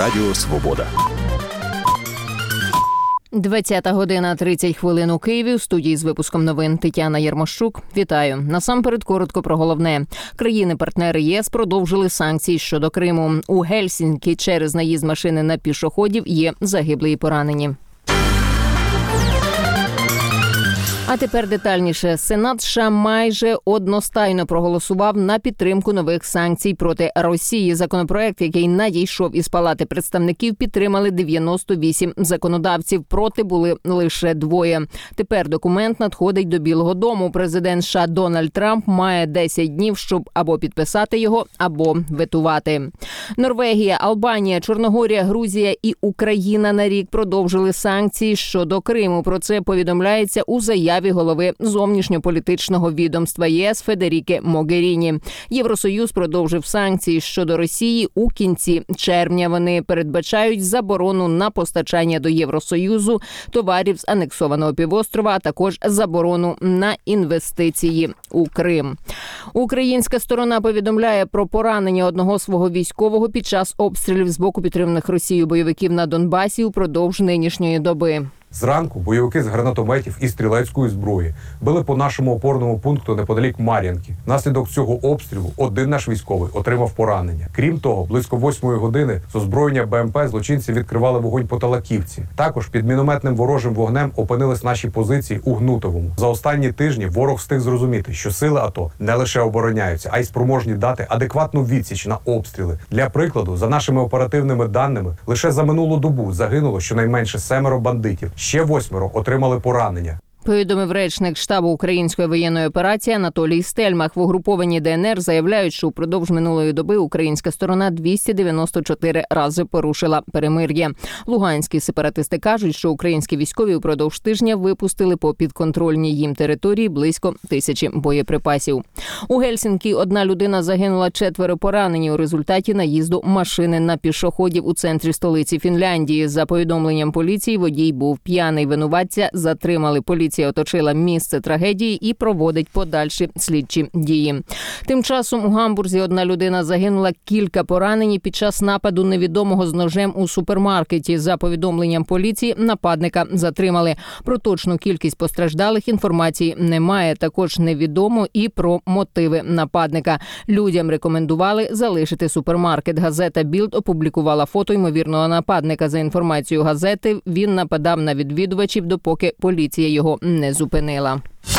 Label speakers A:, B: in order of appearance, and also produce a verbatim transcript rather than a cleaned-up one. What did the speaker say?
A: Радіо Свобода.
B: двадцята година тридцять хвилин у Києві. У студії з випуском новин Тетяна Єрмощук. Вітаю. Насамперед коротко про головне. Країни-партнери ЄС продовжили санкції щодо Криму. У Гельсінкі через наїзд машини на пішоходів є загиблі і поранені. А тепер детальніше. Сенат США майже одностайно проголосував на підтримку нових санкцій проти Росії. Законопроект, який надійшов із Палати представників, підтримали дев'яносто вісім законодавців. Проти були лише двоє. Тепер документ надходить до Білого дому. Президент США Дональд Трамп має десять днів, щоб або підписати його, або ветувати. Норвегія, Албанія, Чорногорія, Грузія і Україна на рік продовжили санкції щодо Криму. Про це повідомляється у заяві голови зовнішньополітичного відомства ЄС Федеріки Могеріні. Євросоюз продовжив санкції щодо Росії у кінці червня. Вони передбачають заборону на постачання до Євросоюзу товарів з анексованого півострова, а також заборону на інвестиції у Крим. Українська сторона повідомляє про поранення одного свого військового під час обстрілів з боку підтриманих Росією бойовиків на Донбасі упродовж нинішньої доби.
C: Зранку бойовики з гранатометів і стрілецької зброї били по нашому опорному пункту неподалік Мар'їнки. Внаслідок цього обстрілу один наш військовий отримав поранення. Крім того, близько восьмої години з озброєння БМП злочинці відкривали вогонь по Талаківці. Також під мінометним ворожим вогнем опинились наші позиції у Гнутовому. За останні тижні ворог встиг зрозуміти, що сили АТО не лише обороняються, а й спроможні дати адекватну відсіч на обстріли. Для прикладу, за нашими оперативними даними, лише за минулу добу загинуло щонайменше семеро бандитів. Ще восьмеро отримали поранення.
B: Повідомив речник штабу української воєнної операції Анатолій Стельмах. В угрупованні ДНР заявляють, що впродовж минулої доби українська сторона двісті дев'яносто чотири рази порушила перемир'я. Луганські сепаратисти кажуть, що українські військові упродовж тижня випустили по підконтрольній їм території близько тисячі боєприпасів. У Гельсінкі одна людина загинула, четверо поранені у результаті наїзду машини на пішоходів у центрі столиці Фінляндії. За повідомленням поліції, водій був п'яний. Винуватця затримали. Поліція оточила місце трагедії і проводить подальші слідчі дії. Тим часом у Гамбурзі одна людина загинула, кілька поранені під час нападу невідомого з ножем у супермаркеті. За повідомленням поліції, нападника затримали. Про точну кількість постраждалих інформації немає. Також невідомо і про мотиви нападника. Людям рекомендували залишити супермаркет. Газета «Білд» опублікувала фото ймовірного нападника. За інформацією газети, він нападав на відвідувачів, допоки поліція його не зупинила.